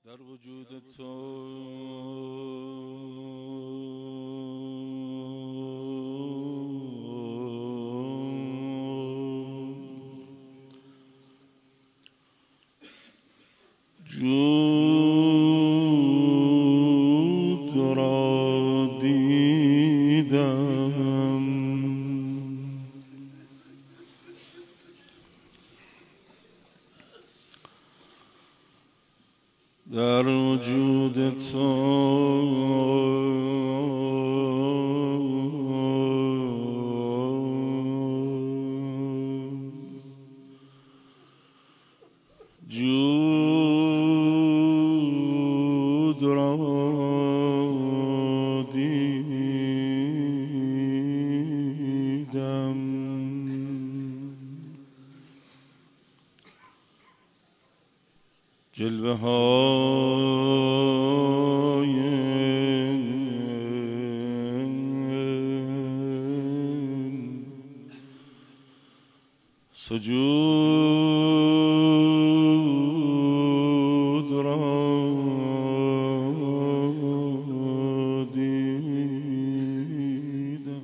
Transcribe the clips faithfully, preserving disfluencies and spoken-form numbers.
در وجود تو جود را دیدم، در وجود تو جود را دیدم، جلوه های سجود را دیدم،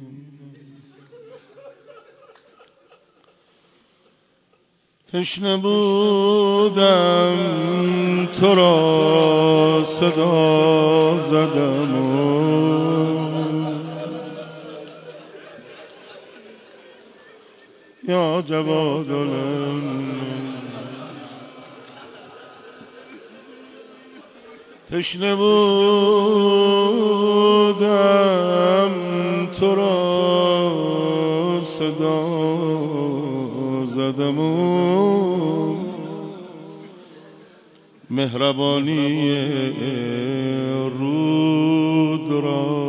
تشنه بودم تو را صدا زدم و یا جواد تشنه بودم تو را صدا زدم و مهربانی رود را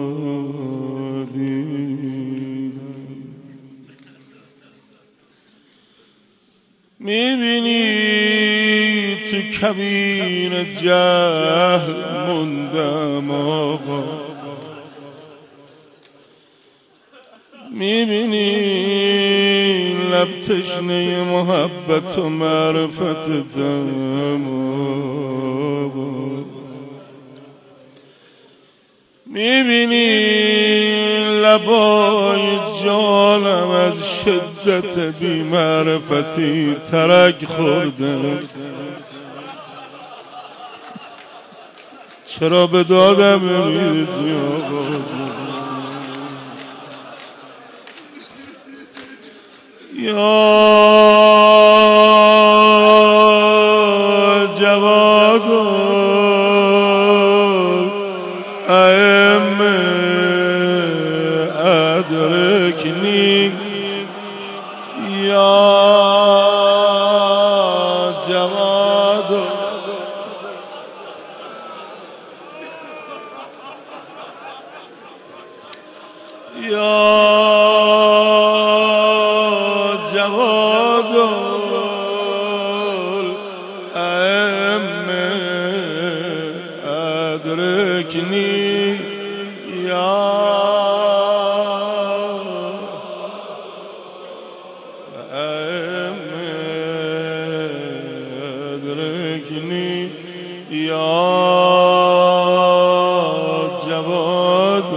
دیدم. میبینی تو کمین جهل موندم آقا، میبینی لب تشنه محبت و معرفتتم آقا، میبینی لبای جانم از شدت بی معرفتی ترک خوردم، چرا به دادم نمیرسی آقا؟ یا جواد ائم ادرکنی، یا جواد یا جواد ائم ادرکنی، یا ائم ادرکنی، یا جواد.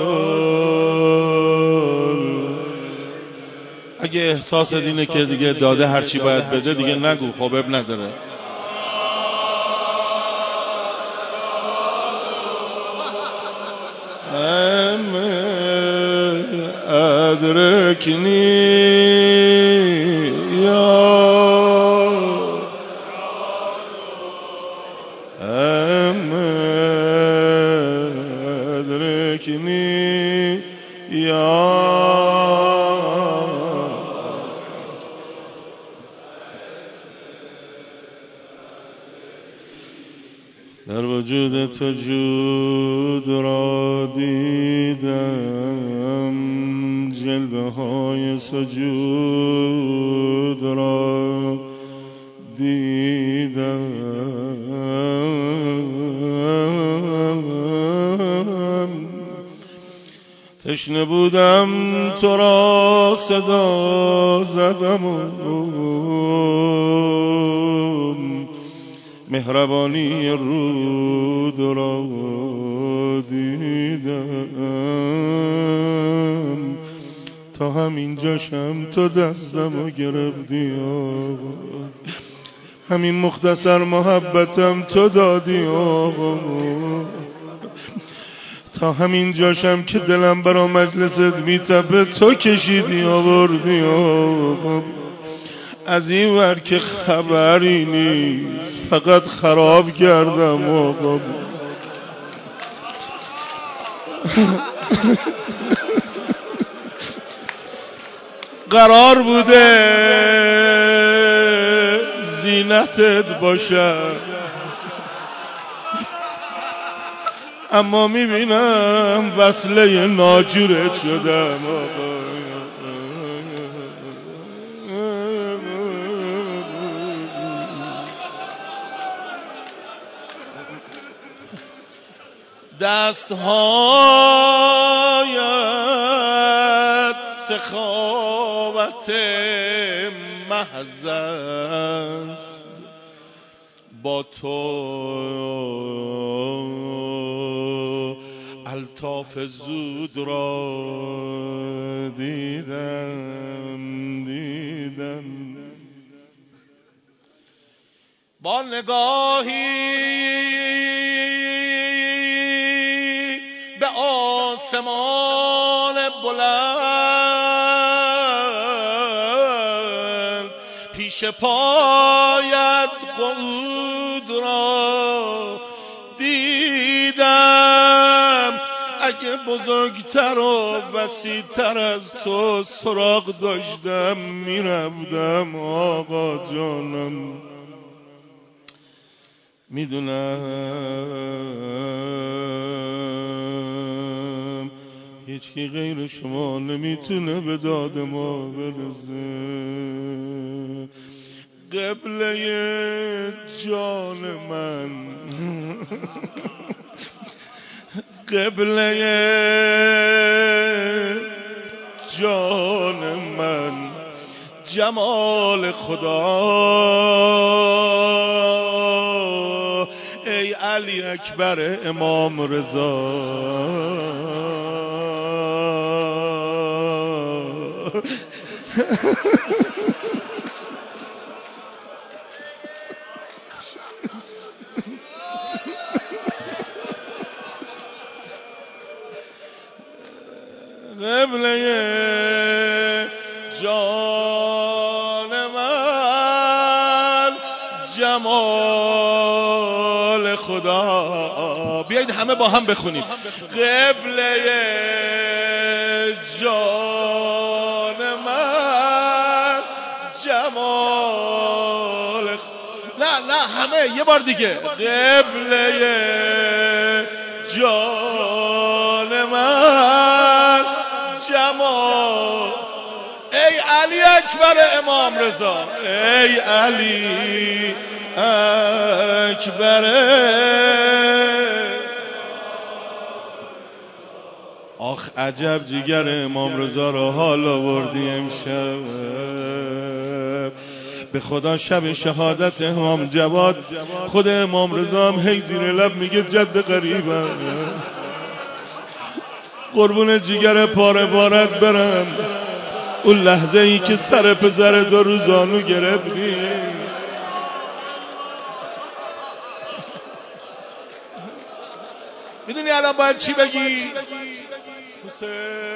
اگه احساس دینه که دیگه داده هرچی باید بده دیگه نگو، خب اب نداره. ام ادرکنی یا ام ادرکنی یا در وجود تو جود را دیدم، جلوه های سجود را دیدم، تشنه بودم تو را صدا زدم و مهربانی رود را دیدم، تا همین جاشم تو دستمو گرفتی آقا، همین مختصر محبتم تو دادی آقا، تا همین جاشم که دلم برا مجلست میتپه تو کشیدی آوردی آقا، از این ور که خبری نیست فقط خراب کردم آقا. قرار بوده زینتت باشم، اما میبینم وصله ناجورت شدم آقا. دستهایت سخاوت محض است، با تو الطاف زود را دیدم دیدم با نگاهی به آسمان بلند، پیش پایت قعود را دیدم، اگه بزرگتر و وسیع‌تر از تو سراغ داشتم میرفتم آقا جانم. میدونم هیچکی غیر شما نمیتونه به داد ما برسه، قبله جان من قبله جان من، جمال خدا ای علی اکبر امام رضا. قبله جان من، جمال خدا. بیایید همه با هم بخونیم قبله جان من، جمال خدا. نه نه همه یه بار دیگه، قبله جان من، جمال ای علی اکبر امام رضا، ای علی اکبر. آخ عجب جگر امام رضا رو حال آوردی امشب. به خدا شب شهادت امام جواد خود امام رضا هم هی زیر لب میگه جد قریبم، قربون جگر پاره بارت برم. اون لحظه ای که سر پسر دو روزانو گرفتی، میدونی الان باید چی بگی؟ حسین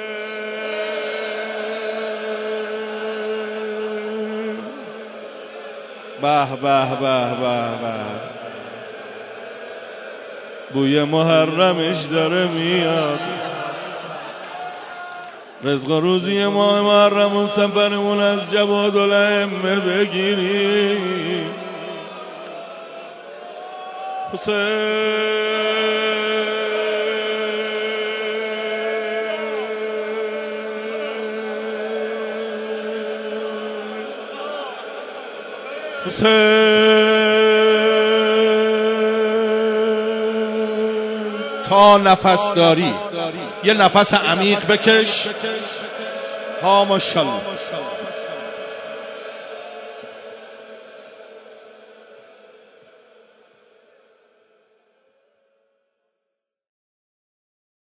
به به به به به، بوی محرمش داره میاد. رزق و روزی ماه محرم و سفرمون از جواد الائمه بگیری. حسین حسین تا نفس داری یه نفس عمیق بکش. ها ماشاءالله.